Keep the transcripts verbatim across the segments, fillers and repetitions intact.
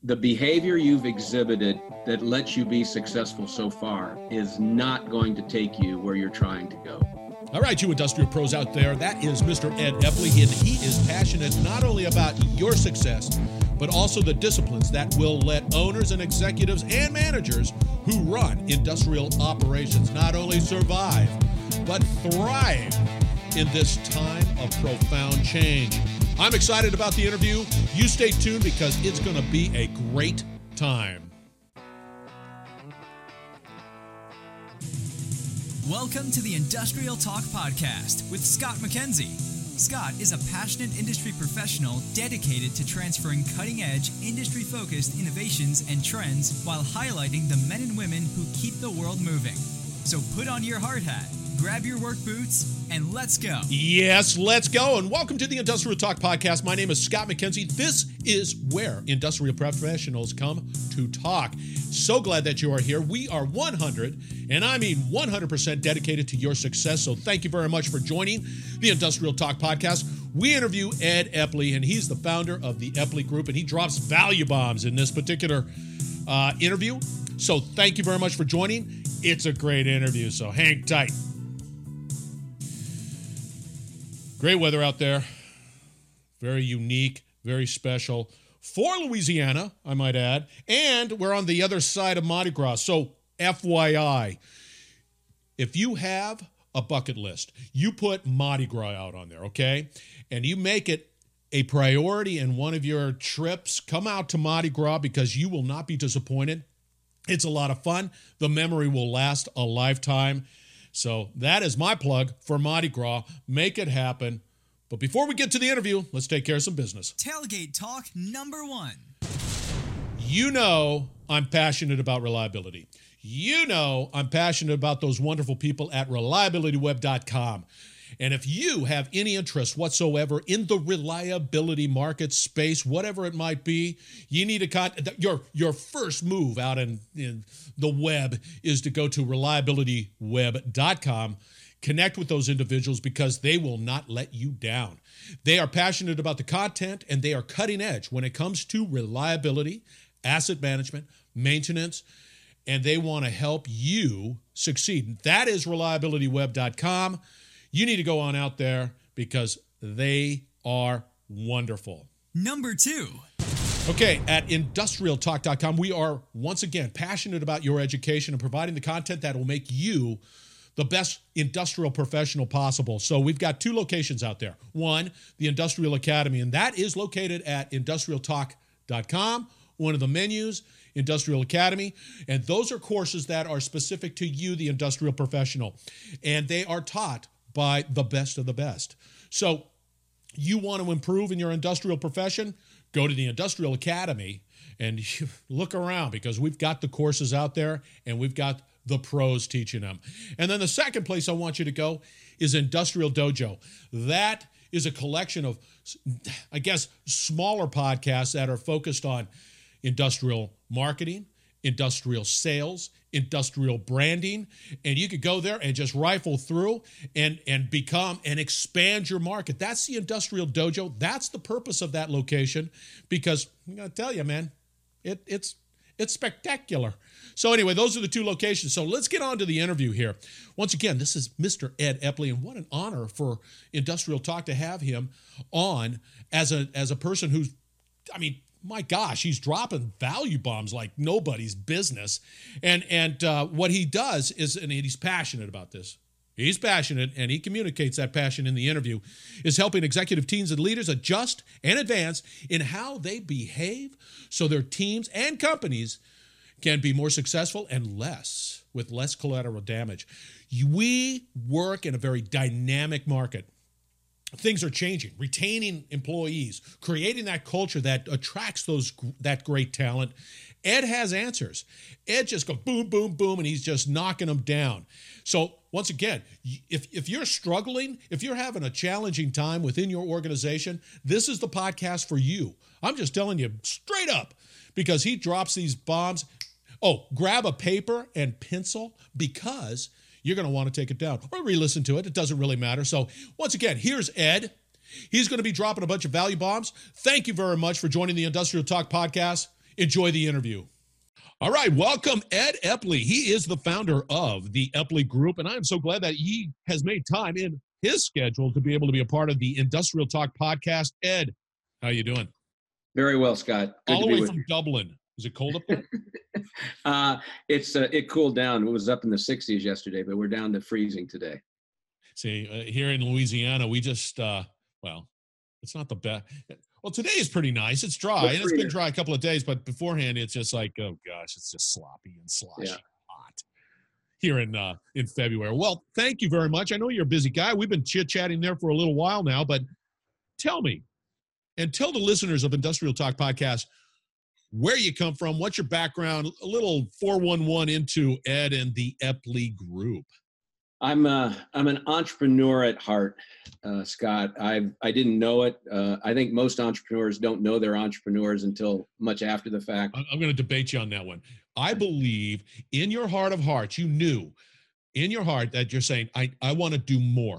the behavior you've exhibited that lets you be successful so far is not going to take you where you're trying to go. All right, you industrial pros out there, that is Mister Ed Epley, and he is passionate not only about your success, but also the disciplines that will let owners and executives and managers who run industrial operations not only survive, but thrive in this time of profound change. I'm excited about the interview. You stay tuned because it's going to be a great time. Welcome to the Industrial Talk Podcast with Scott McKenzie. Scott is a passionate industry professional dedicated to transferring cutting-edge, industry-focused innovations and trends while highlighting the men and women who keep the world moving. So put on your hard hat, grab your work boots, and let's go. Yes, let's go. And welcome to the Industrial Talk Podcast. My name is Scott McKenzie. This is where industrial professionals come to talk. So glad that you are here. We are one hundred, and I mean one hundred percent dedicated to your success. So thank you very much for joining the Industrial Talk Podcast. We interview Ed Epley, and he's the founder of the Epley Group, and he drops value bombs in this particular uh, interview. So thank you very much for joining. It's a great interview, so hang tight. Great weather out there. Very unique, very special. For Louisiana, I might add. And we're on the other side of Mardi Gras. So F Y I, if you have a bucket list, you put Mardi Gras out on there, okay? And you make it a priority in one of your trips. Come out to Mardi Gras because you will not be disappointed. It's a lot of fun. The memory will last a lifetime. So that is my plug for Mardi Gras. Make it happen. But before we get to the interview, let's take care of some business. Tailgate Talk number one. You know I'm passionate about reliability. You know I'm passionate about those wonderful people at reliability web dot com. And if you have any interest whatsoever in the reliability market space, whatever it might be, you need to con- your your first move out in, in the web is to go to reliability web dot com. Connect with those individuals because they will not let you down. They are passionate about the content and they are cutting edge when it comes to reliability, asset management, maintenance, and they want to help you succeed. That is reliability web dot com. You need to go on out there because they are wonderful. Number two. Okay, at industrial talk dot com, we are once again passionate about your education and providing the content that will make you the best industrial professional possible. So we've got two locations out there. One, the Industrial Academy, and that is located at industrial talk dot com. One of the menus, Industrial Academy. And those are courses that are specific to you, the industrial professional. And they are taught by the best of the best. So you want to improve in your industrial profession? Go to the Industrial Academy and look around because we've got the courses out there and we've got the pros teaching them. And then the second place I want you to go is Industrial Dojo. That is a collection of, I guess, smaller podcasts that are focused on industrial marketing, industrial sales, industrial branding, and you could go there and just rifle through and, and become and expand your market. That's the Industrial Dojo. That's the purpose of that location because I'm going to tell you, man, it, it's it's spectacular. So anyway, those are the two locations. So let's get on to the interview here. Once again, this is Mister Ed Epley, and what an honor for Industrial Talk to have him on as a as a person who's, I mean, my gosh, he's dropping value bombs like nobody's business. And and uh, what he does is, and he's passionate about this. He's passionate, and he communicates that passion in the interview, is helping executive teams and leaders adjust and advance in how they behave so their teams and companies can be more successful and less, with less collateral damage. We work in a very dynamic market. Things are changing, retaining employees, creating that culture that attracts those that great talent. Ed has answers. Ed just goes boom, boom, boom, and he's just knocking them down. So once again, if, if you're struggling, if you're having a challenging time within your organization, this is the podcast for you. I'm just telling you straight up because he drops these bombs. Oh, grab a paper and pencil because you're going to want to take it down or re-listen to it. It doesn't really matter. So once again, here's Ed. He's going to be dropping a bunch of value bombs. Thank you very much for joining the Industrial Talk Podcast. Enjoy the interview. All right, welcome Ed Epley. He is the founder of the Epley Group, and I am so glad that he has made time in his schedule to be able to be a part of the Industrial Talk podcast. Ed, how you doing? Very well, Scott. Good All to the be way with from you. Dublin. Is it cold up there? uh, it's uh, it cooled down. It was up in the sixties yesterday, but we're down to freezing today. See, uh, here in Louisiana, we just, uh, well, it's not the best. Well, today is pretty nice. It's dry, and it's been dry a couple of days, but beforehand, it's just like, oh gosh, it's just sloppy and sloshy, Yeah. hot here in uh, in February. Well, thank you very much. I know you're a busy guy. We've been chit-chatting there for a little while now, but tell me, and tell the listeners of Industrial Talk Podcast where you come from, what's your background, a little four one one into Ed and the Epley Group. I'm uh, I'm an entrepreneur at heart, uh, Scott. I I didn't know it. Uh, I think most entrepreneurs don't know they're entrepreneurs until much after the fact. I'm going to debate you on that one. I believe in your heart of hearts, you knew in your heart that you're saying, I, I want to do more.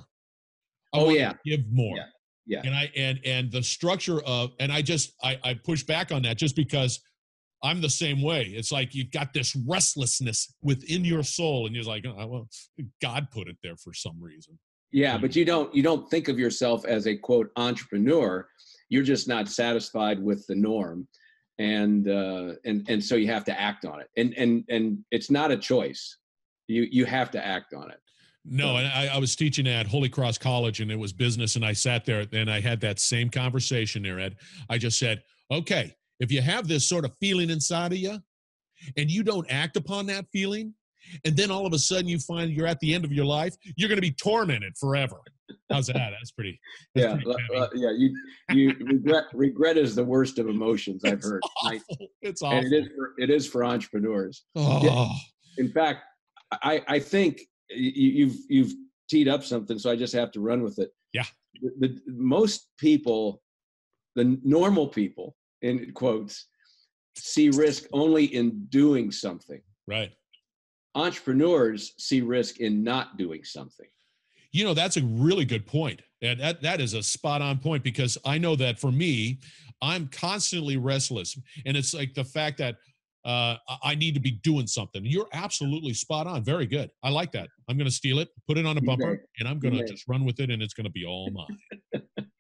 I Oh, want yeah. to give more. Yeah. Yeah. And I and and the structure of and I just I, I push back on that just because I'm the same way. It's like you've got this restlessness within your soul, and you're like, oh, well, God put it there for some reason. Yeah, but you don't you don't think of yourself as a quote entrepreneur. You're just not satisfied with the norm, and uh, and and so you have to act on it. And and and it's not a choice. You you have to act on it. No, and I, I was teaching at Holy Cross College, and it was business, and I sat there, and I had that same conversation there, Ed. I just said, okay, if you have this sort of feeling inside of you, and you don't act upon that feeling, and then all of a sudden you find you're at the end of your life, you're going to be tormented forever. How's that? That's pretty. That's yeah, pretty uh, yeah. You you regret regret is the worst of emotions I've it's heard. awful. It's awful. And it is for, it is for entrepreneurs. Oh. In fact, I I think you, you've you've teed up something, so I just have to run with it. Yeah. The, the most people, the normal people, in quotes, see risk only in doing something. Right. Entrepreneurs see risk in not doing something. You know, that's a really good point. And that, that is a spot on point, because I know that for me, I'm constantly restless. And it's like the fact that uh, I need to be doing something. You're absolutely spot on. Very good. I like that. I'm going to steal it, put it on a bumper, Okay. and I'm going to just run with it, and it's going to be all mine.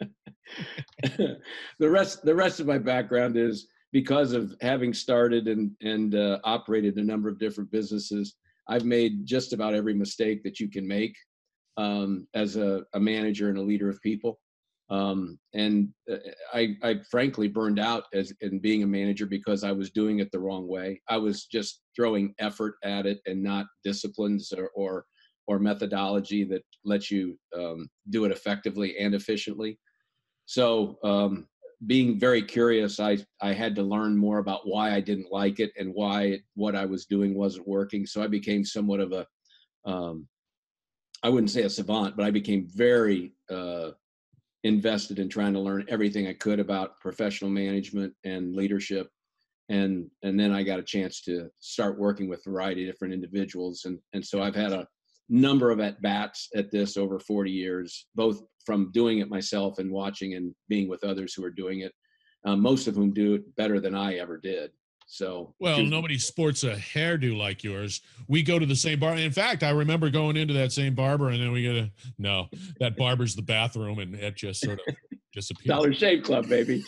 the rest the rest of my background is because of having started and and uh, operated a number of different businesses. I've made just about every mistake that you can make um, as a, a manager and a leader of people. Um, and uh, I, I frankly burned out as in being a manager because I was doing it the wrong way. I was just throwing effort at it and not disciplines or or, or methodology that lets you um, do it effectively and efficiently. So um, being very curious, I, I had to learn more about why I didn't like it and why it, what I was doing wasn't working. So I became somewhat of a, um, I wouldn't say a savant, but I became very uh, invested in trying to learn everything I could about professional management and leadership. And, and then I got a chance to start working with a variety of different individuals. And, and so I've had a number of at-bats at this over forty years, both from doing it myself and watching and being with others who are doing it, um, most of whom do it better than I ever did. So, well, nobody sports a hairdo like yours. We go to the same bar. In fact, I remember going into that same barber, and then we get a no, that barber's the bathroom, and it just sort of disappears. Dollar Shave Club, baby.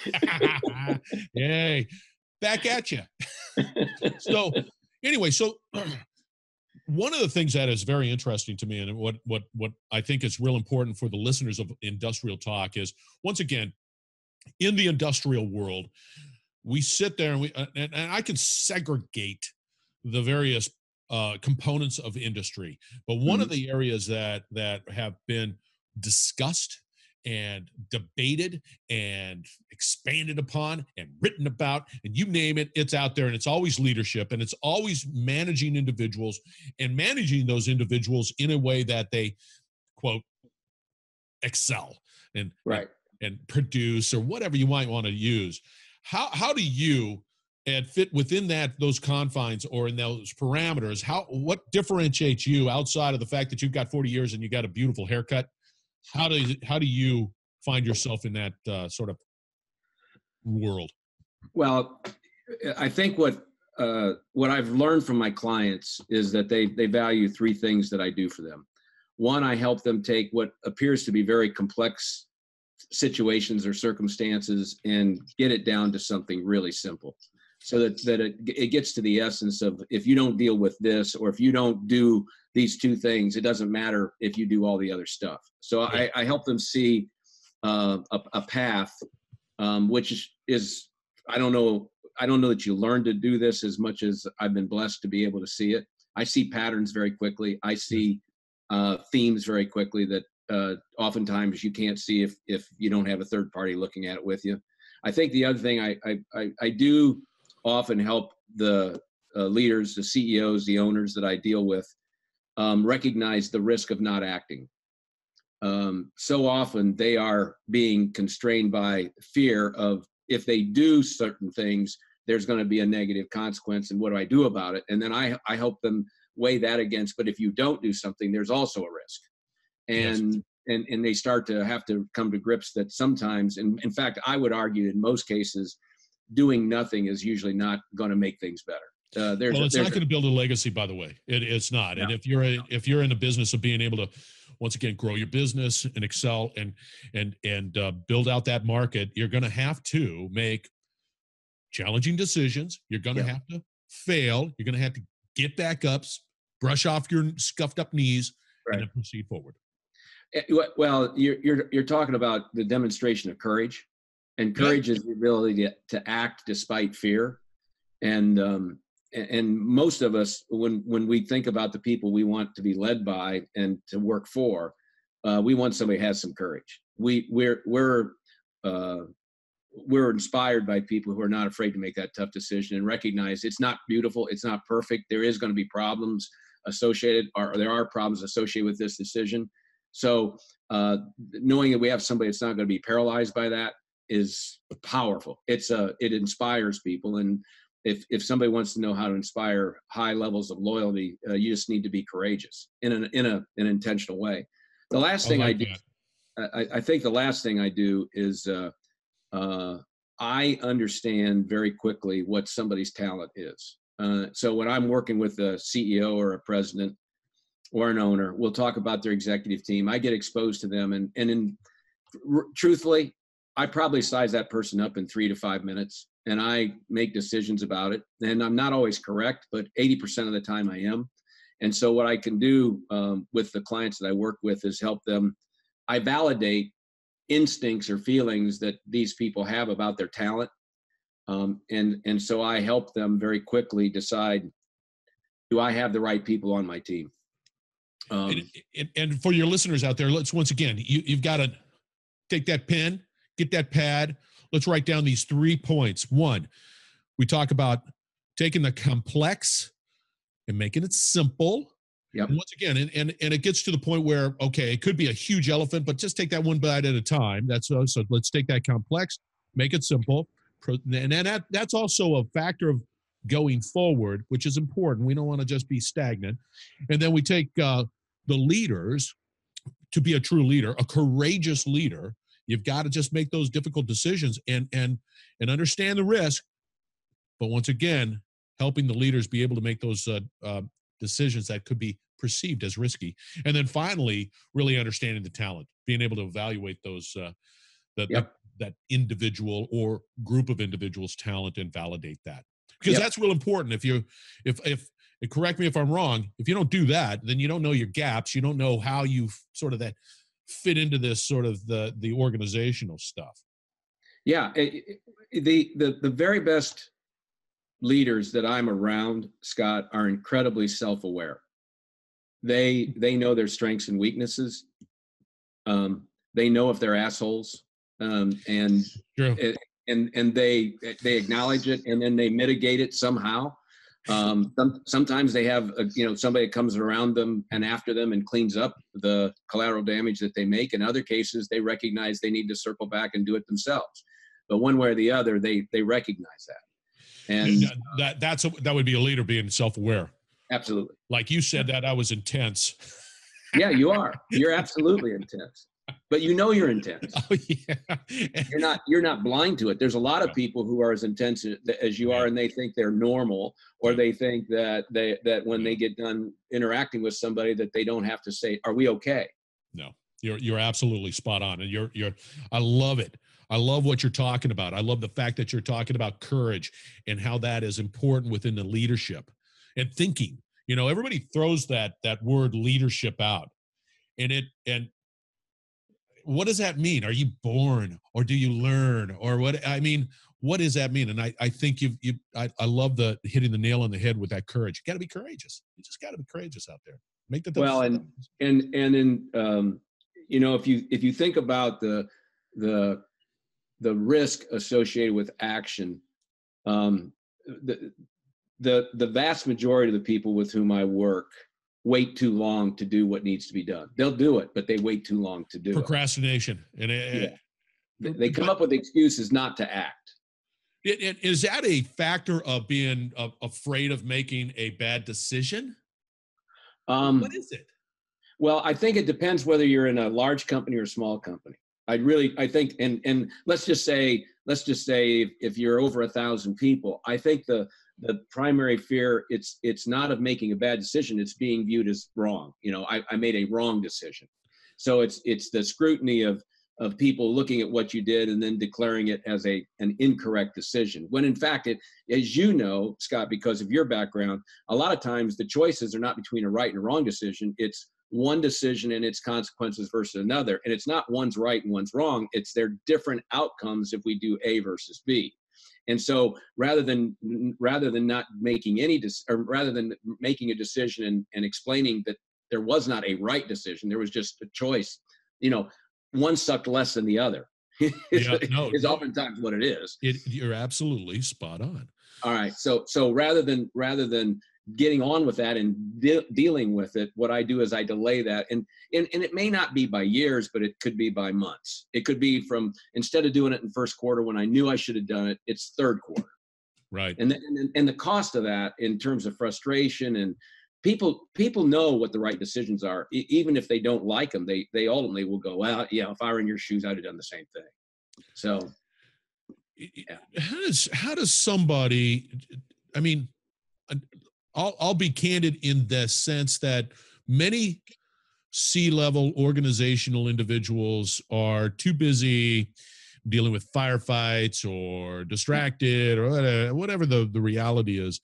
Yay. Back at you. So anyway, so one of the things that is very interesting to me, and what what what I think is real important for the listeners of Industrial Talk, is, once again, in the industrial world, we sit there and we and, and I can segregate the various uh, components of industry, but one mm-hmm. of the areas that that have been discussed and debated and expanded upon and written about, and you name it, it's out there, and it's always leadership, and it's always managing individuals and managing those individuals in a way that they, quote, excel and, right. and, and produce, or whatever you might want to use. How, how do you, and fit within that, those confines or in those parameters, how, what differentiates you outside of the fact that you've got forty years and you got a beautiful haircut? How do you, how do you find yourself in that uh, sort of world? Well, I think what uh, what I've learned from my clients is that they they value three things that I do for them. One, I help them take what appears to be very complex situations or circumstances and get it down to something really simple, so that that it, it gets to the essence of, if you don't deal with this, or if you don't do these two things, it doesn't matter if you do all the other stuff. So I, I help them see uh, a, a path, um, which is, is I don't know. I don't know that you learn to do this as much as I've been blessed to be able to see it. I see patterns very quickly. I see uh, themes very quickly that uh, oftentimes you can't see if if you don't have a third party looking at it with you. I think the other thing I I, I, I do often help the uh, leaders, the C E Os, the owners that I deal with um, recognize the risk of not acting. Um, so often they are being constrained by fear of, if they do certain things, there's going to be a negative consequence, and what do I do about it? And then I, I help them weigh that against, but if you don't do something, there's also a risk. And, yes. and, and they start to have to come to grips that sometimes, and in fact, I would argue in most cases, doing nothing is usually not going to make things better. Uh, there's, well, it's there's not going to build a legacy, by the way. It, it's not. No, and if you're a, no. if you're in the business of being able to, once again, grow your business and excel and and and uh, build out that market, you're going to have to make challenging decisions. You're going to yeah. have to fail. You're going to have to get back up, brush off your scuffed up knees, right. and then proceed forward. Well, you're you're you're talking about the demonstration of courage, and courage yeah. is the ability to, to act despite fear. And um, and most of us, when when we think about the people we want to be led by and to work for, uh, we want somebody who has some courage. We we're we're uh, we're inspired by people who are not afraid to make that tough decision and recognize it's not beautiful, it's not perfect. There is going to be problems associated, or there are problems associated with this decision. So uh, knowing that we have somebody that's not going to be paralyzed by that is powerful. It's a it inspires people. And If if somebody wants to know how to inspire high levels of loyalty, uh, you just need to be courageous in an in a an intentional way. The last thing I, like I do, I, I think the last thing I do is uh, uh, I understand very quickly what somebody's talent is. Uh, so when I'm working with a C E O or a president or an owner, we'll talk about their executive team. I get exposed to them, and and in r- truthfully, I probably size that person up in three to five minutes. And I make decisions about it. And I'm not always correct, but eighty percent of the time I am. And so what I can do um, with the clients that I work with is help them. I validate instincts or feelings that these people have about their talent. Um, and, and so I help them very quickly decide, do I have the right people on my team? Um, and, and, and for your listeners out there, let's once again, you, you've got to take that pen, get that pad. Let's write down these three points. One, we talk about taking the complex and making it simple. Yep. And once again, and, and and it gets to the point where, okay, it could be a huge elephant, but just take that one bite at a time. That's uh, so let's take that complex, make it simple. And then that, that's also a factor of going forward, which is important. We don't want to just be stagnant. And then we take uh, the leaders to be a true leader, a courageous leader. You've got to just make those difficult decisions and and and understand the risk. But once again, helping the leaders be able to make those uh, uh, decisions that could be perceived as risky. And then finally, really understanding the talent, being able to evaluate those uh, that yep. that individual or group of individuals' talent and validate that, because yep. that's real important. If you if if and correct me if I'm wrong, if you don't do that, then you don't know your gaps. You don't know how you sort of that. fit into this sort of the the organizational stuff. Yeah, it, it, the the the very best leaders that I'm around, Scott, are incredibly self-aware. They they know their strengths and weaknesses. Um, they know if they're assholes, um, and True. and and they they acknowledge it, and then they mitigate it somehow. Um, some, sometimes they have, a, you know, somebody that comes around them and after them and cleans up the collateral damage that they make. In other cases, they recognize they need to circle back and do it themselves. But one way or the other, they they recognize that. And yeah, that that's a, that would be a leader being self-aware. Absolutely. Like you said, that I was intense. Yeah, you are. You're absolutely intense. but you know you're intense. Oh yeah. You're not you're not blind to it. There's a lot of Yeah. people who are as intense as you are, and they think they're normal, or Yeah. they think that they that when Yeah. they get done interacting with somebody that they don't have to say, "Are we okay?" No, you're you're absolutely spot on, and you're you're. I love it. I love what you're talking about. I love the fact that you're talking about courage and how that is important within the leadership and thinking. You know, everybody throws that that word leadership out, and it and what does that mean? Are you born or do you learn or what? I mean, what does that mean? And I, I think you've, you, I, I love the hitting the nail on the head with that courage. You got to be courageous. You just got to be courageous out there. Make the Well, and and and in um, you know, if you if you think about the the the risk associated with action, um, the the the vast majority of the people with whom I work wait too long to do what needs to be done. They'll do it, but they wait too long to do procrastination. And it. it, Yeah. They come up with excuses not to act. it, it, is that a factor of being uh, afraid of making a bad decision? Um, what is it? Well, I think it depends whether you're in a large company or a small company. I really, I think, and and let's just say, let's just say, if, if you're over a thousand people, I think the the primary fear it's it's not of making a bad decision; it's being viewed as wrong. You know, I, I made a wrong decision, so it's it's the scrutiny of of people looking at what you did and then declaring it as a an incorrect decision. When in fact, it, as you know, Scott, because of your background, a lot of times the choices are not between a right and a wrong decision. It's one decision and its consequences versus another. And it's not one's right and one's wrong. It's their different outcomes if we do A versus B. And so rather than rather than not making any, or rather than making a decision and, and explaining that there was not a right decision, there was just a choice, you know, one sucked less than the other. is, Yeah, no, is no. oftentimes what it is. It, you're absolutely spot on. All right. So so rather than rather than getting on with that and de- dealing with it, what I do is I delay that. And, and and it may not be by years, but it could be by months. It could be from, instead of doing it in first quarter when I knew I should have done it, it's third quarter. Right. And then, and, and the cost of that in terms of frustration, and people people know what the right decisions are. E- even if they don't like them, they they ultimately will go, well, yeah, if I were in your shoes, I'd have done the same thing. So yeah. how does how does somebody, I mean, I'll, I'll be candid in the sense that many C-level organizational individuals are too busy dealing with firefights or distracted or whatever, whatever the, the reality is.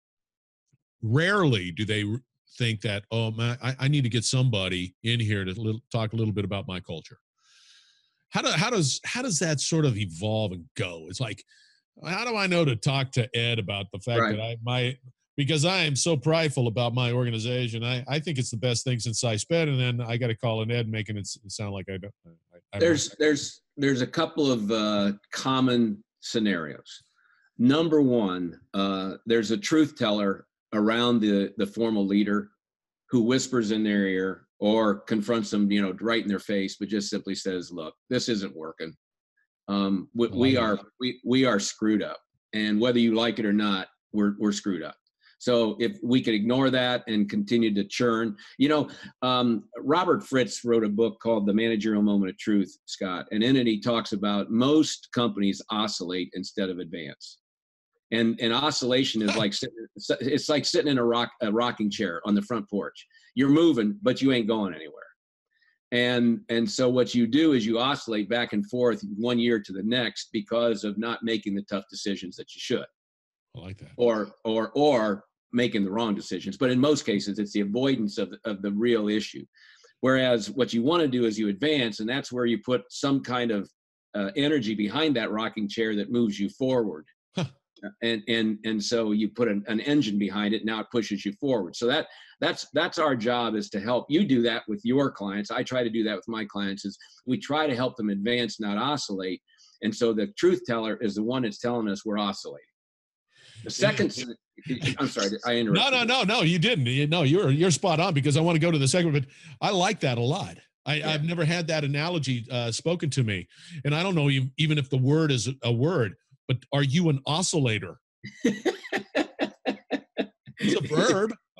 Rarely do they think that, oh, man, I, I need to get somebody in here to little, talk a little bit about my culture. How, do, how, does, how does that sort of evolve and go? It's like, how do I know to talk to Ed about the fact right. that I my because I am so prideful about my organization. I, I think it's the best thing since I sped, and then I got to call an Ed making it sound like I don't. I, I there's don't. there's there's a couple of uh, common scenarios. Number one, uh, there's a truth teller around the the formal leader who whispers in their ear or confronts them, you know, right in their face, but just simply says, "Look, this isn't working. Um, we, we are we we are screwed up, and whether you like it or not, we're we're screwed up." So if we could ignore that and continue to churn, you know, um, Robert Fritz wrote a book called The Managerial Moment of Truth, Scott, and in it he talks about most companies oscillate instead of advance. And and oscillation is like sitting, it's like sitting in a rock a rocking chair on the front porch. You're moving, but you ain't going anywhere. And and so what you do is you oscillate back and forth one year to the next because of not making the tough decisions that you should. I like that. Or or or making the wrong decisions. But in most cases, it's the avoidance of the, of the real issue. Whereas what you want to do is you advance, and that's where you put some kind of uh, energy behind that rocking chair that moves you forward. Huh. And and and so you put an, an engine behind it. Now it pushes you forward. So that that's that's our job, is to help you do that with your clients. I try to do that with my clients. Is we try to help them advance, not oscillate. And so the truth teller is the one that's telling us we're oscillating. The second, I'm sorry, I interrupted. No, no, no, no, you didn't. You, no, you're you're spot on, because I want to go to the second, but I like that a lot. I, yeah. I've never had that analogy uh, spoken to me, and I don't know even if the word is a word. But are you an oscillator? It's a verb.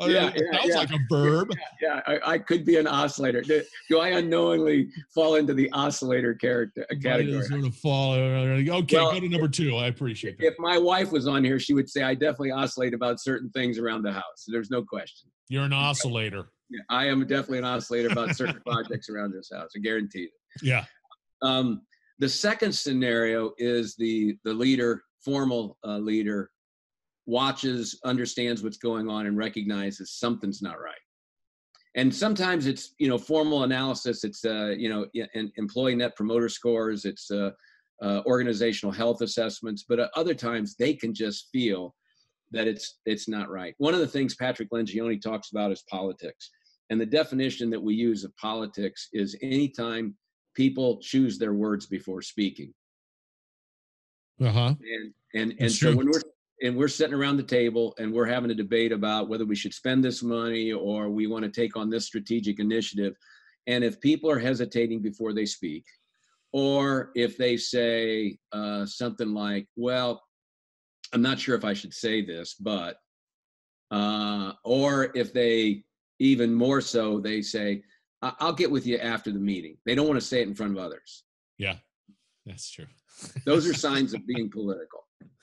Oh, Yeah, it yeah, sounds yeah. like a verb. Yeah, I, I could be an oscillator. Do, do I unknowingly fall into the oscillator character uh, Might category? sort of fall. Okay, Well, go to number two. I appreciate that. If my wife was on here, she would say I definitely oscillate about certain things around the house. There's no question. You're an oscillator. Yeah, I am definitely an oscillator about certain projects around this house. I guarantee it. Yeah. Um, the second scenario is the the leader, formal uh, leader, watches, understands what's going on, and recognizes something's not right. And sometimes it's, you know, formal analysis. It's, uh, you know, and employee net promoter scores. It's uh, uh, organizational health assessments. But at other times they can just feel that it's it's not right. One of the things Patrick Lencioni talks about is politics. And the definition that we use of politics is anytime people choose their words before speaking. Uh-huh. And and and so when we're and we're sitting around the table and we're having a debate about whether we should spend this money or we want to take on this strategic initiative, and if people are hesitating before they speak, or if they say uh, something like, "Well, I'm not sure if I should say this, but," uh, or if they even more so, they say, "I'll get with you after the meeting." They don't want to say it in front of others. Yeah, that's true. Those are signs of being political.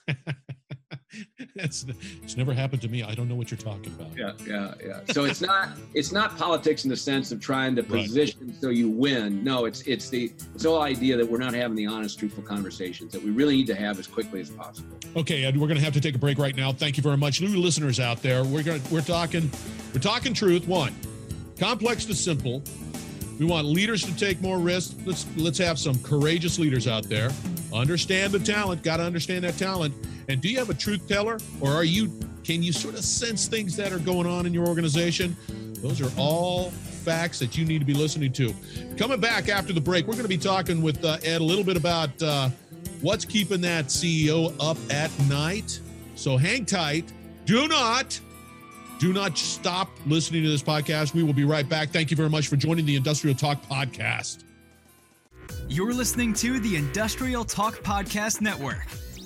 That's it's never happened to me. I don't know what you're talking about. Yeah, yeah, yeah. So it's not it's not politics in the sense of trying to position right. so you win. No, it's it's the it's the whole idea that we're not having the honest, truthful conversations that we really need to have as quickly as possible. Okay, Ed, we're going to have to take a break right now. Thank you very much, new listeners out there. We're going we're talking we're talking truth. One, complex to simple. We want leaders to take more risks. Let's let's have some courageous leaders out there. Understand the talent. Got to understand that talent. And do you have a truth teller, or are you? Can you sort of sense things that are going on in your organization? Those are all facts that you need to be listening to. Coming back after the break, we're going to be talking with uh, Ed a little bit about uh, what's keeping that C E O up at night. So hang tight. Do not. Do not stop listening to this podcast. We will be right back. Thank you very much for joining the Industrial Talk Podcast. You're listening to the Industrial Talk Podcast Network.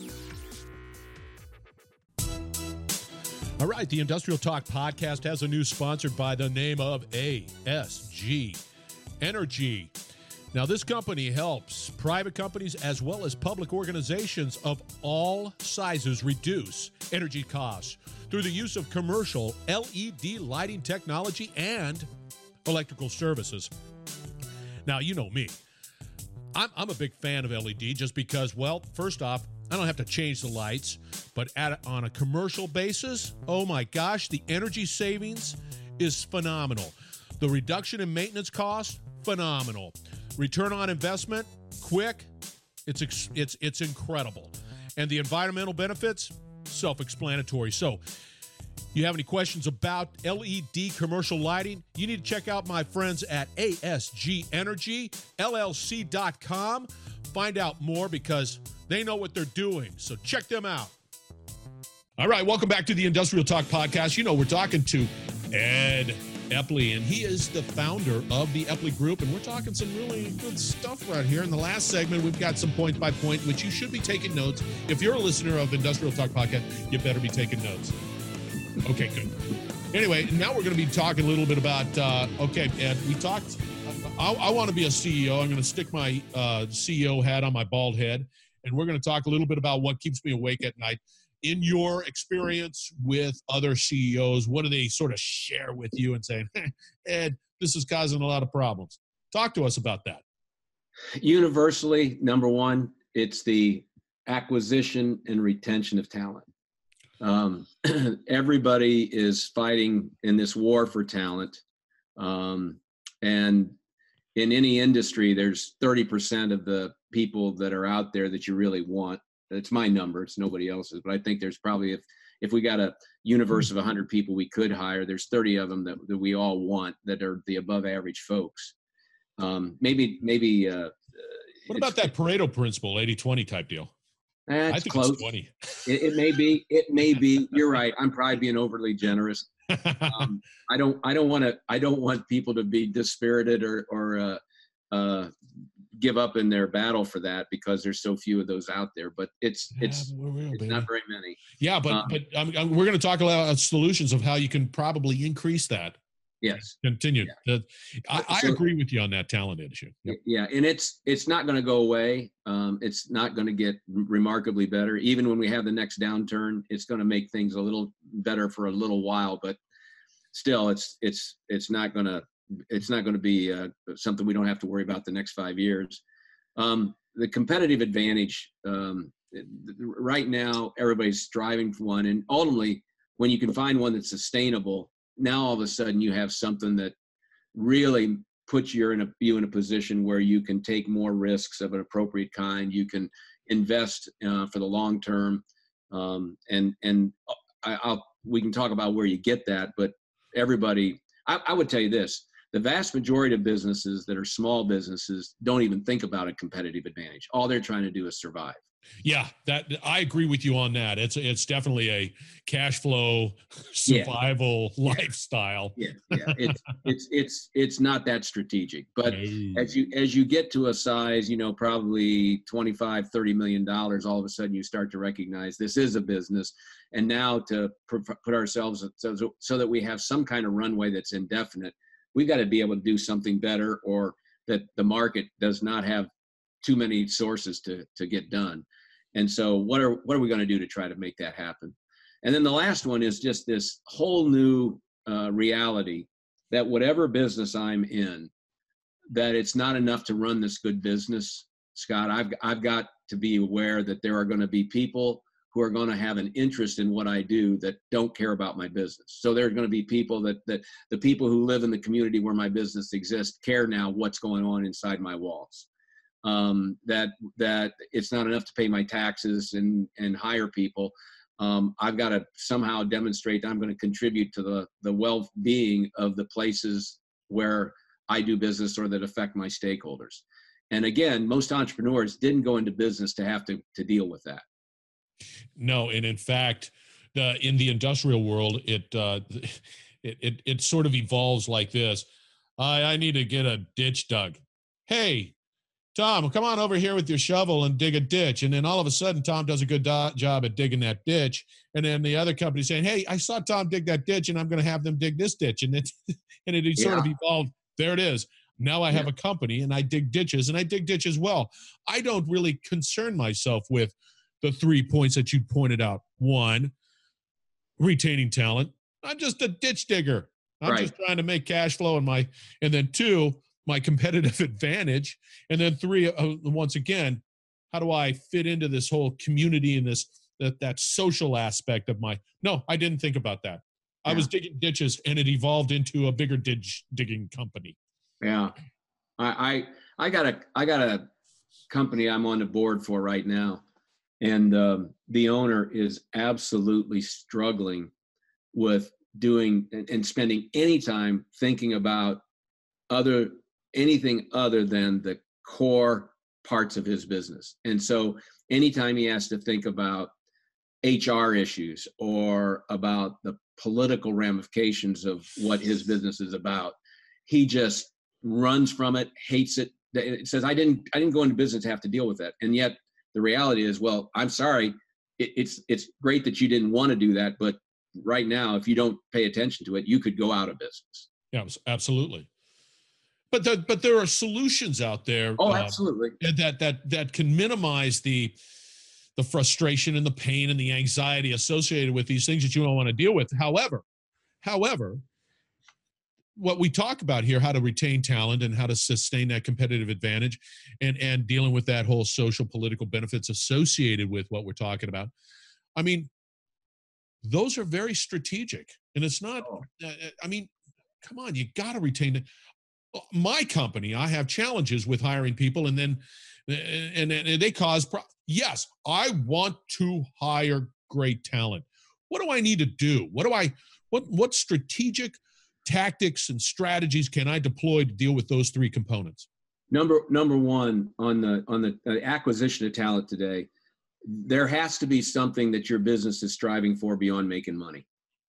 All right, the Industrial Talk Podcast has a new sponsor by the name of A S G Energy. Now, this company helps private companies as well as public organizations of all sizes reduce energy costs through the use of commercial L E D lighting technology and electrical services. Now, you know me. I'm, I'm a big fan of L E D just because, well, first off, I don't have to change the lights, but at, on a commercial basis, oh my gosh, the energy savings is phenomenal. The reduction in maintenance costs, phenomenal. Return on investment, quick, it's it's it's incredible. And the environmental benefits, self-explanatory. So, you have any questions about L E D commercial lighting? You need to check out my friends at A S G Energy, L L C dot com. Find out more because they know what they're doing. So check them out. All right, welcome back to the Industrial Talk Podcast. You know, we're talking to Ed Epley, and he is the founder of the Epley Group, and we're talking some really good stuff right here. In the last segment, we've got some point by point, which you should be taking notes. If you're a listener of Industrial Talk Podcast, you better be taking notes. Okay, good. Anyway, now we're going to be talking a little bit about, uh, okay, Ed, we talked, I, I want to be a C E O. I'm going to stick my uh, C E O hat on my bald head, and we're going to talk a little bit about what keeps me awake at night. In your experience with other C E Os, what do they sort of share with you and say, hey, Ed, this is causing a lot of problems? Talk to us about that. Universally, number one, it's the acquisition and retention of talent. Um, everybody is fighting in this war for talent. Um, and in any industry, there's thirty percent of the people that are out there that you really want. It's my number, it's nobody else's, but I think there's probably, if if we got a universe of one hundred people we could hire, there's thirty of them that, that we all want, that are the above average folks. Um, maybe, maybe. Uh, what about that Pareto principle, eighty twenty type deal? That's I think close. It's twenty. It, it may be. It may be. You're right. I'm probably being overly generous. Um, I don't. I don't want to. I don't want people to be dispirited or or uh, uh, give up in their battle for that because there's so few of those out there. But it's Yeah, it's, we're real, it's baby. not very many. Yeah, but Um, but um, um, we're going to talk about solutions of how you can probably increase that. Yes. Continue. Yeah. Uh, I, I So- agree with you on that talent issue. Yep. Yeah, and it's it's not going to go away. Um, it's not going to get remarkably better. Even when we have the next downturn, it's going to make things a little better for a little while. But still, it's it's it's not going to it's not going to be uh, something we don't have to worry about the next five years. Um, the competitive advantage um, right now, everybody's striving for one, and ultimately, when you can find one that's sustainable, now all of a sudden you have something that really puts you in a you in a position where you can take more risks of an appropriate kind. You can invest uh, for the long term, um, and and I, I'll we can talk about where you get that. But everybody, I, I would tell you this: the vast majority of businesses that are small businesses don't even think about a competitive advantage. All they're trying to do is survive. Yeah, that I agree with you on that. It's it's definitely a cash flow survival Yeah. lifestyle. Yeah, yeah. It's it's it's it's not that strategic. But No. as you as you get to a size, you know, probably twenty-five, thirty million dollars, all of a sudden you start to recognize this is a business. And now to pr- put ourselves so, so that we have some kind of runway that's indefinite, we've got to be able to do something better, or that the market does not have too many sources to to get done. And so what are what are we going to do to try to make that happen? And then the last one is just this whole new uh, reality that whatever business I'm in, that it's not enough to run this good business, Scott. I've I've got to be aware that there are going to be people who are going to have an interest in what I do that don't care about my business. So there are going to be people that that the people who live in the community where my business exists care now what's going on inside my walls. Um, that that it's not enough to pay my taxes and and hire people. Um, I've got to somehow demonstrate that I'm going to contribute to the the well-being of the places where I do business or that affect my stakeholders. And again, most entrepreneurs didn't go into business to have to to deal with that. No, and in fact, the in the industrial world, it uh, it, it it sort of evolves like this. I I need to get a ditch dug. Hey, Tom, come on over here with your shovel and dig a ditch. And then all of a sudden, Tom does a good do- job at digging that ditch. And then the other company saying, hey, I saw Tom dig that ditch, and I'm going to have them dig this ditch. And it, and it sort of Yeah. evolved. There it is. Now I have Yeah. a company, and I dig ditches, and I dig ditches well. I don't really concern myself with the three points that you pointed out. One, retaining talent. I'm just a ditch digger. I'm Right. just trying to make cash flow in my, and then two, my competitive advantage. And then three, uh, once again, how do I fit into this whole community and this, that, that social aspect of my, no, I didn't think about that. I Yeah. was digging ditches and it evolved into a bigger ditch digging company. Yeah. I, I, I got a, I got a company I'm on the board for right now. And um, the owner is absolutely struggling with doing and, and spending any time thinking about other, anything other than the core parts of his business. And so anytime he has to think about H R issues or about the political ramifications of what his business is about, he just runs from it, hates it. It says, I didn't, I didn't go into business to have to deal with that. And yet the reality is, well, I'm sorry. It, it's, it's great that you didn't want to do that, but right now, if you don't pay attention to it, you could go out of business. Yeah, absolutely. But the, but there are solutions out there. Oh, uh, absolutely. that that that can minimize the the frustration and the pain and the anxiety associated with these things that you don't want to deal with. However, however, what we talk about here, how to retain talent and how to sustain that competitive advantage, and and dealing with that whole social political benefits associated with what we're talking about. I mean, those are very strategic, and it's not. Oh. Uh, I mean, come on, you got to retain it. My company, I have challenges with hiring people, and then and, and they cause pro- yes, I want to hire great talent. What do I need to do? What do I what what strategic tactics and strategies can I deploy to deal with those three components? Number number one on the on the uh, acquisition of talent today, there has to be something that your business is striving for beyond making money,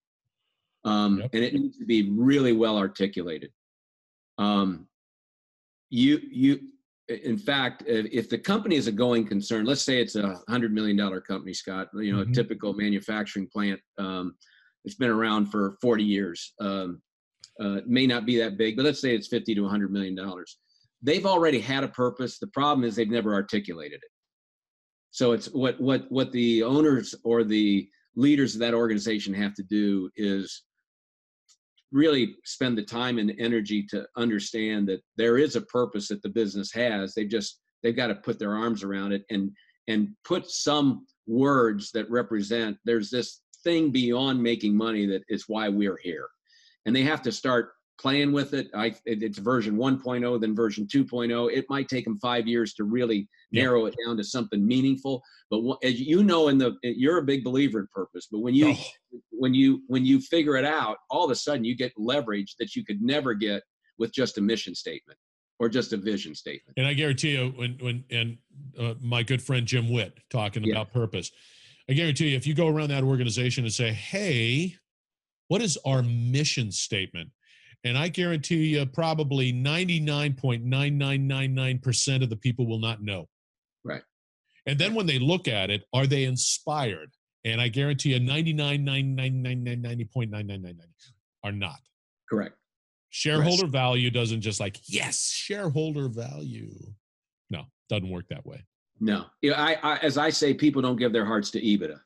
um, Yep. and it needs to be really well articulated. Um, you you in fact, if, if the company is a going concern, let's say it's a hundred million dollar company, Scott, you know, Mm-hmm. a typical manufacturing plant, um, it's been around for forty years. Um, uh, it may not be that big, but let's say it's fifty to a hundred million dollars. They've already had a purpose. The problem is they've never articulated it. So it's what, what, what the owners or the leaders of that organization have to do is really spend the time and energy to understand that there is a purpose that the business has. They've just, they've got to put their arms around it and, and put some words that represent there's this thing beyond making money that is why we're here. And they have to start playing with it. I, it it's version one point oh, then version two point oh. It might take them five years to really Yeah. narrow it down to something meaningful. But wh- as you know, in the, you're a big believer in purpose, but when you, Oh. when you, when you figure it out, all of a sudden you get leverage that you could never get with just a mission statement or just a vision statement. And I guarantee you, when when and uh, my good friend Jim Witt talking Yeah. about purpose, I guarantee you, if you go around that organization and say, "Hey, what is our mission statement?" And I guarantee you, probably ninety-nine point nine nine nine nine percent of the people will not know. Right. And then when they look at it, are they inspired? And I guarantee you, ninety-nine point nine nine nine nine ninety point nine nine nine nine are not. Correct. Shareholder value doesn't just like, yes, shareholder value. No, doesn't work that way. No, you know, I, I, as I say, people don't give their hearts to EBITDA.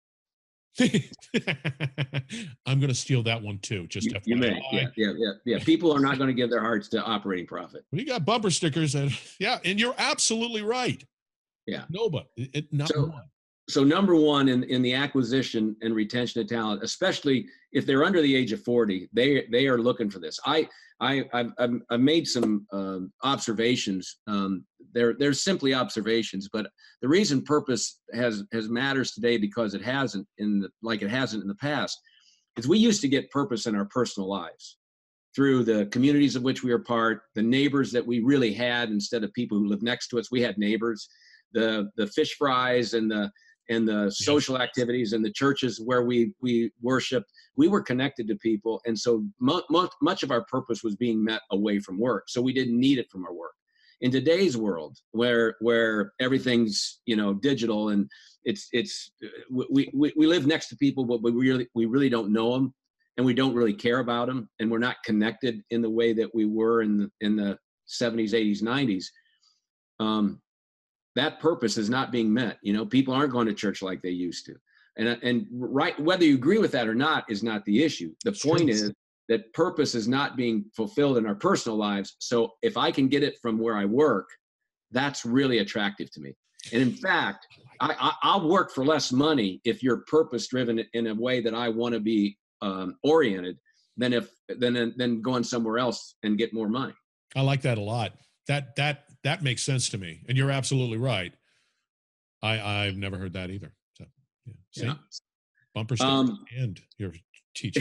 I'm going to steal that one too. Just You, you may, yeah, yeah, yeah, yeah. People are not going to give their hearts to operating profit. We got bumper stickers, and yeah, and you're absolutely right. Yeah, nobody, it, it, not so, one. So number one in, in the acquisition and retention of talent, especially if they're under the age of forty, they they are looking for this. I I I've, I've made some um, observations. Um, they're they're simply observations, but the reason purpose has has matters today because it hasn't in the, like it hasn't in the past, is we used to get purpose in our personal lives through the communities of which we are part, the neighbors that we really had instead of people who lived next to us. We had neighbors, the the fish fries and the and the social activities and the churches where we we worshiped, we were connected to people. And so mu- mu- much of our purpose was being met away from work. So we didn't need it from our work. In today's world where where everything's, you know, digital and it's it's we, we, we live next to people, but we really we really don't know them and we don't really care about them. And we're not connected in the way that we were in the, in the seventies, eighties, nineties. Um, that purpose is not being met. You know, people aren't going to church like they used to. And, and right, whether you agree with that or not is not the issue. The point is that purpose is not being fulfilled in our personal lives. So if I can get it from where I work, that's really attractive to me. And in fact, I, I, I'll work for less money if you're purpose driven in a way that I want to be um, oriented than if than than going somewhere else and get more money. I like that a lot. That that that makes sense to me, and you're absolutely right. I I've never heard that either. So yeah, see, Yeah. bumper stickers Um, and your teaching.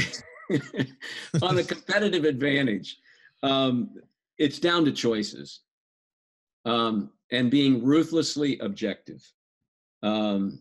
On the competitive advantage, um, it's down to choices um, and being ruthlessly objective. Um,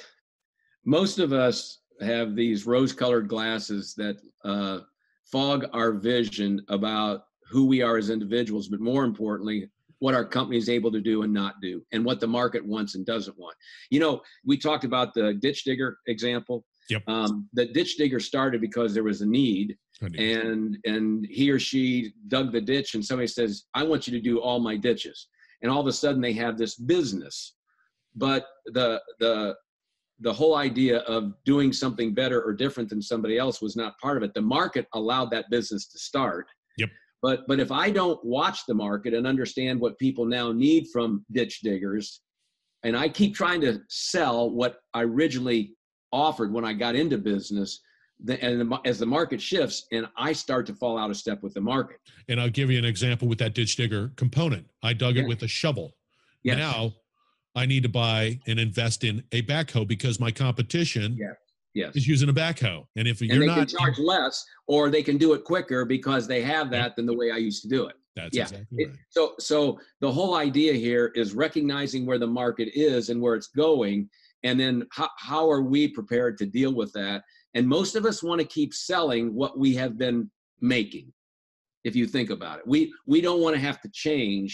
most of us have these rose-colored glasses that uh, fog our vision about who we are as individuals, but more importantly, what our company is able to do and not do, and what the market wants and doesn't want. You know, we talked about the ditch digger example. Yep. Um, the ditch digger started because there was a need, and and he or she dug the ditch, and somebody says, "I want you to do all my ditches," and all of a sudden they have this business. But the the the whole idea of doing something better or different than somebody else was not part of it. The market allowed that business to start. Yep. But but if I don't watch the market and understand what people now need from ditch diggers, and I keep trying to sell what I originally offered when I got into business, the, and the, as the market shifts, and I start to fall out of step with the market. And I'll give you an example with that ditch digger component. I dug Yeah. it with a shovel. Yes. Now I need to buy and invest in a backhoe because my competition Yeah. Yes. is using a backhoe. And if And you're they not, can charge less, or they can do it quicker because they have that than the way I used to do it. that's Yeah. exactly It- right. so, so the whole idea here is recognizing where the market is and where it's going, and then how, how are we prepared to deal with that? And most of us want to keep selling what we have been making. If you think about it, we we don't want to have to change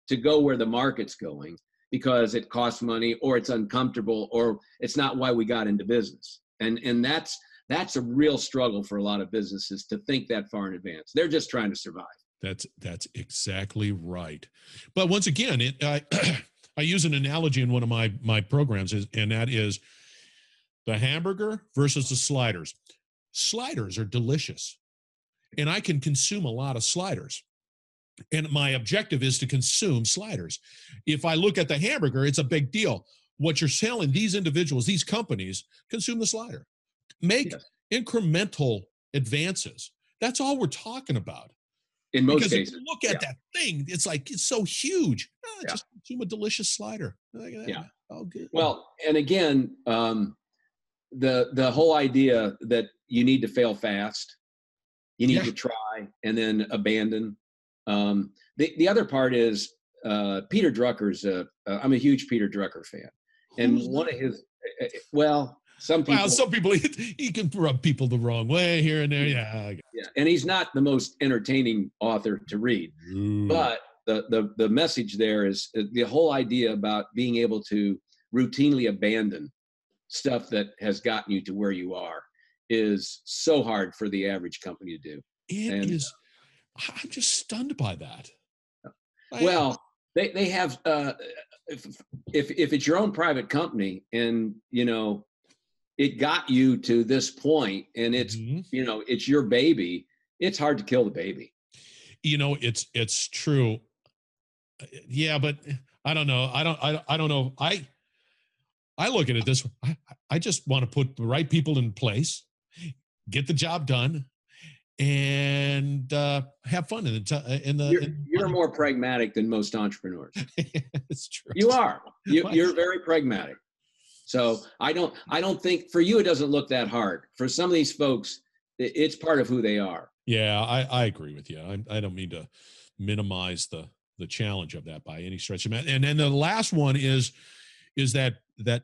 to go where the market's going because it costs money or it's uncomfortable or it's not why we got into business. And and that's that's a real struggle for a lot of businesses to think that far in advance. They're just trying to survive. That's that's exactly right. But once again, it, I I use an analogy in one of my my programs, is, and that is the hamburger versus the sliders. Sliders are delicious, and I can consume a lot of sliders. And my objective is to consume sliders. If I look at the hamburger, it's a big deal. What you're selling, these individuals, these companies, consume the slider. Make yes. incremental advances. That's all we're talking about. In most because cases. If you look at yeah. that thing, it's like, it's so huge. Oh, yeah. Just consume a delicious slider. Like, yeah. Oh, good. Well, and again, um, the the whole idea that you need to fail fast, you need yeah. to try and then abandon. Um, the, the other part is uh, Peter Drucker's, uh, uh, I'm a huge Peter Drucker fan. And Who's one that? of his, uh, well, some people. Well, some people, he, he can rub people the wrong way here and there. Yeah. Yeah. And he's not the most entertaining author to read. Ooh. But the, the, the message there is the whole idea about being able to routinely abandon stuff that has gotten you to where you are is so hard for the average company to do. It and, is. I'm just stunned by that. Well, they, they have, uh, if, if, if it's your own private company and, you know, it got you to this point and it's, mm-hmm. you know, it's your baby, it's hard to kill the baby. You know, it's, it's true. Yeah, but I don't know. I don't, I, I don't know. I, I look at it this way. I, I just want to put the right people in place, get the job done, and uh, have fun in the t- in the. You're, in you're more pragmatic than most entrepreneurs. It's true. You are. You, you're very pragmatic. So I don't. I don't think for you it doesn't look that hard. For some of these folks, it's part of who they are. Yeah, I, I agree with you. I, I don't mean to minimize the the challenge of that by any stretch of it. And then the last one is is that that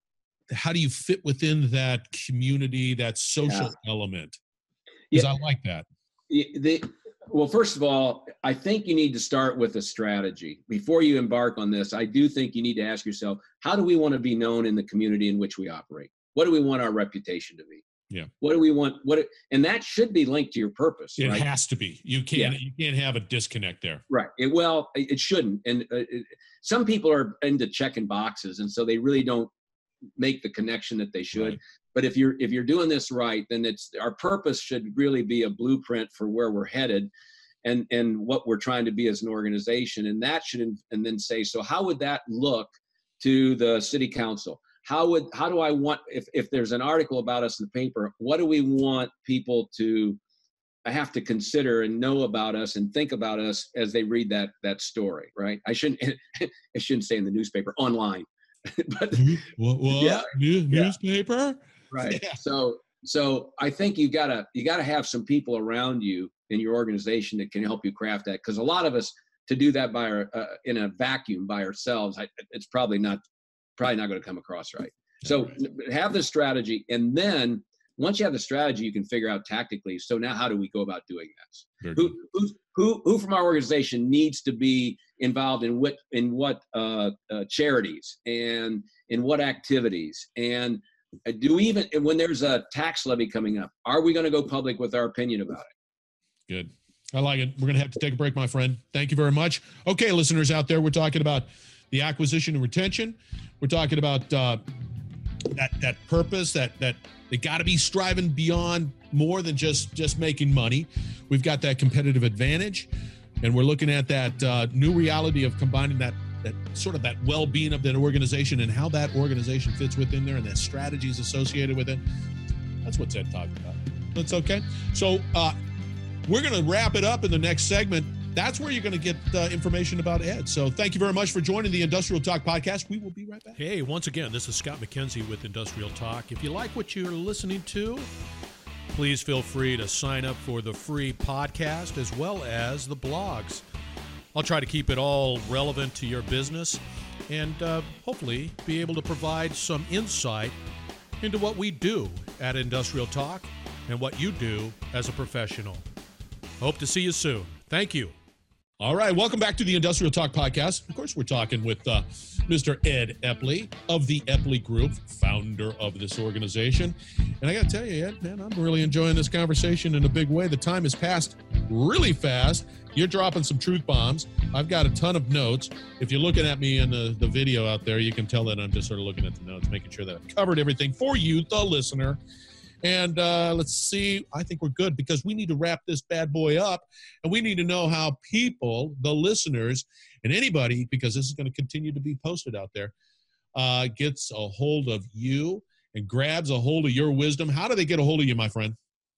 how do you fit within that community, that social yeah. element? Because yeah. I like that. The, well, first of all, I think you need to start with a strategy. Before you embark on this, I do think you need to ask yourself, how do we want to be known in the community in which we operate? What do we want our reputation to be? Yeah. What do we want? What it, and that should be linked to your purpose. It right? has to be. You can't. Yeah. You can't have a disconnect there. Right. It, well, it shouldn't. And uh, it, some people are into checking boxes, and so they really don't make the connection that they should. Right. But if you're if you're doing this right, then it's our purpose should really be a blueprint for where we're headed, and and what we're trying to be as an organization. And that should and then say, so how would that look to the city council? How would how do I want if if there's an article about us in the paper, what do we want people to have to consider and know about us and think about us as they read that that story, right? I shouldn't I shouldn't say in the newspaper, online. But what, what? Yeah, New, yeah. Newspaper? Right. Yeah. So so I think you gotta you gotta have some people around you in your organization that can help you craft that, because a lot of us to do that by our uh, in a vacuum by ourselves, I, it's probably not probably not going to come across right. So right. have the strategy, and then once you have the strategy, you can figure out tactically. So now, how do we go about doing this? Who, who who who from our organization needs to be involved in what in what uh, uh, charities and in what activities? And do we even when there's a tax levy coming up, are we going to go public with our opinion about it? Good. I like it. We're going to have to take a break, my friend. Thank you very much. Okay, listeners out there, we're talking about the acquisition and retention. We're talking about uh, that that purpose, that that they got to be striving beyond more than just just making money. We've got that competitive advantage, and we're looking at that uh, new reality of combining that that sort of that well-being of that organization and how that organization fits within there and the strategies associated with it. That's what Ed talked about. That's okay. So uh, we're going to wrap it up in the next segment. That's where you're going to get uh, information about Ed. So thank you very much for joining the Industrial Talk podcast. We will be right back. Hey, once again, this is Scott McKenzie with Industrial Talk. If you like what you're listening to, please feel free to sign up for the free podcast as well as the blogs. I'll try to keep it all relevant to your business and uh, hopefully be able to provide some insight into what we do at Industrial Talk and what you do as a professional. Hope to see you soon. Thank you. All right, welcome back to the Industrial Talk Podcast. Of course, we're talking with uh, Mister Ed Epley of the Epley Group, founder of this organization. And I got to tell you, Ed, man, I'm really enjoying this conversation in a big way. The time has passed really fast. You're dropping some truth bombs. I've got a ton of notes. If you're looking at me in the, the video out there, you can tell that I'm just sort of looking at the notes, making sure that I've covered everything for you, the listener. And uh, let's see, I think we're good because we need to wrap this bad boy up, and we need to know how people, the listeners, and anybody, because this is going to continue to be posted out there, uh, gets a hold of you and grabs a hold of your wisdom. How do they get a hold of you, my friend?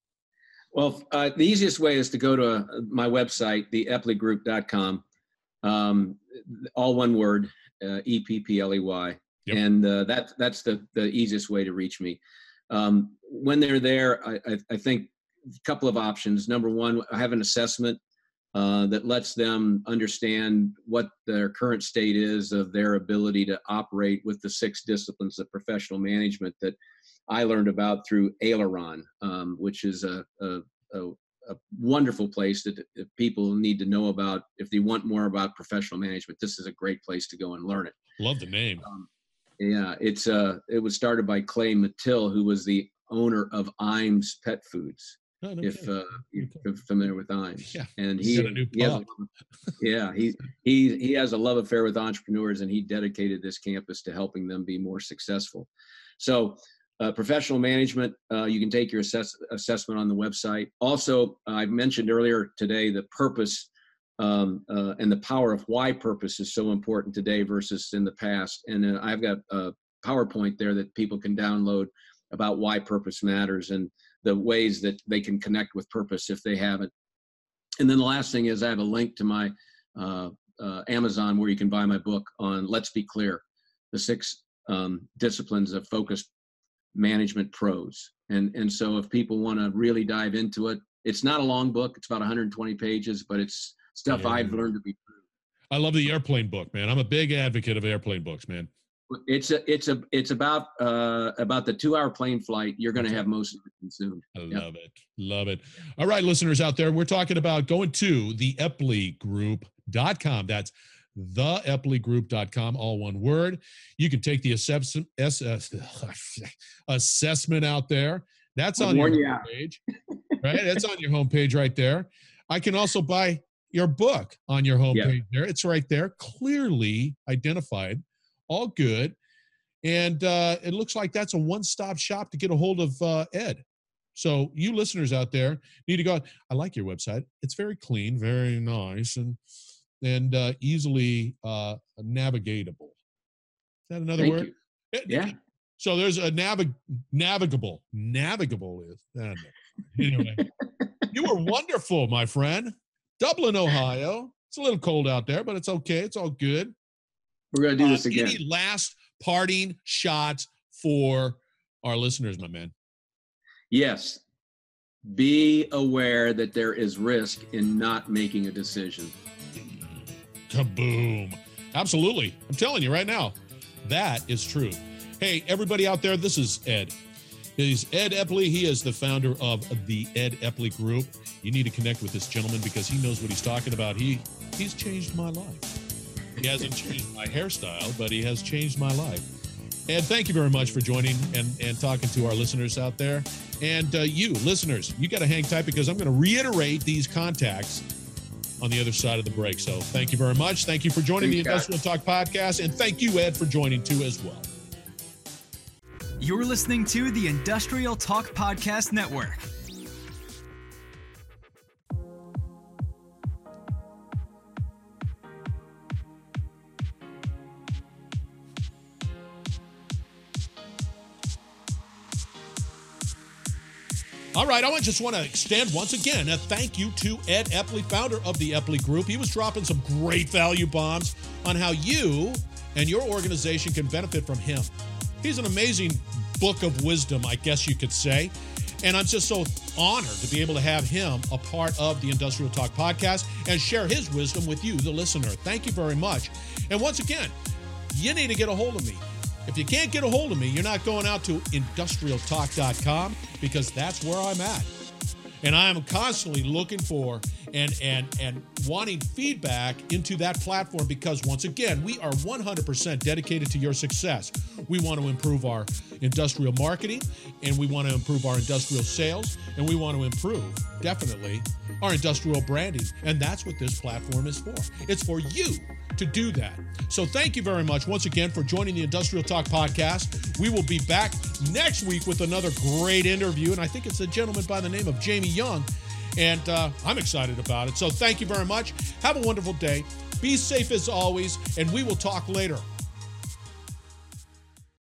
Well, uh, the easiest way is to go to uh, my website, the epley group dot com, um, all one word, uh, E P P L E Y. Yep. And uh, that, that's the, the easiest way to reach me. Um, when they're there, I, I, I think a couple of options. Number one, I have an assessment uh, that lets them understand what their current state is of their ability to operate with the six disciplines of professional management that I learned about through Aileron, um, which is a, a, a, a wonderful place that if people need to know about. If they want more about professional management, this is a great place to go and learn it. Love the name. Um, Yeah, it's uh, it was started by Clay Mattil, who was the owner of Imes Pet Foods. Oh, no if uh, you're familiar with Imes, yeah, and he, got a new he has a, yeah, he he he has a love affair with entrepreneurs, and he dedicated this campus to helping them be more successful. So, uh, professional management, uh, you can take your assess- assessment on the website. Also, uh, I mentioned earlier today the purpose. Um, uh, and the power of why purpose is so important today versus in the past. And uh, I've got a PowerPoint there that people can download about why purpose matters and the ways that they can connect with purpose if they haven't. And then the last thing is I have a link to my uh, uh, Amazon where you can buy my book on Let's Be Clear, the six um, disciplines of focused management pros. And, and so if people want to really dive into it, it's not a long book. It's about one hundred twenty pages, but it's stuff yeah. I've learned to be true. I love the airplane book, man. I'm a big advocate of airplane books, man. It's a, it's a, it's about, uh, about the two hour plane flight. You're going to have most of it consumed. I yep. love it. Love it. All right, listeners out there, we're talking about going to the epley group dot com. That's the epley group dot com, all one word. You can take the assessment, assessment out there. That's on your homepage, right? That's on your homepage right there. I can also buy your book on your homepage yeah. there. It's right there, clearly identified, all good. And uh, it looks like that's a one-stop shop to get a hold of uh, Ed. So you listeners out there need to go, I like your website. It's very clean, very nice, and and uh, easily uh, navigatable. Is that another Thank word? You. Yeah. So there's a navig- navigable. Navigable is, I don't know. Anyway. You were wonderful, my friend. Dublin, Ohio. It's a little cold out there, but it's okay. It's all good. We're going to do uh, this again. Any last parting shots for our listeners, my man? Yes. Be aware that there is risk in not making a decision. Kaboom. Absolutely. I'm telling you right now, that is true. Hey, everybody out there, this is Ed. He's Ed Epley. He is the founder of the Ed Epley Group. You need to connect with this gentleman because he knows what he's talking about. He He's changed my life. He hasn't changed my hairstyle, but he has changed my life. Ed, thank you very much for joining and, and talking to our listeners out there. And uh, you, listeners, you got to hang tight because I'm going to reiterate these contacts on the other side of the break. So thank you very much. Thank you for joining Thanks, the Industrial Talk Podcast. And thank you, Ed, for joining too as well. You're listening to the Industrial Talk Podcast Network. All right, I just want to extend once again a thank you to Ed Epley, founder of the Epley Group. He was dropping some great value bombs on how you and your organization can benefit from him. He's an amazing book of wisdom, I guess you could say. And I'm just so honored to be able to have him a part of the Industrial Talk Podcast and share his wisdom with you, the listener. Thank you very much. And once again, you need to get a hold of me. If you can't get a hold of me, you're not going out to industrial talk dot com because that's where I'm at. And I am constantly looking for and and and wanting feedback into that platform because, once again, we are one hundred percent dedicated to your success. We want to improve our industrial marketing, and we want to improve our industrial sales, and we want to improve, definitely, our industrial branding. And that's what this platform is for. It's for you to do that. So thank you very much once again for joining the Industrial Talk podcast. We will be back next week with another great interview, and I think it's a gentleman by the name of Jamie Young, and uh, I'm excited about it. So thank you very much. Have a wonderful day. Be safe as always, and we will talk later.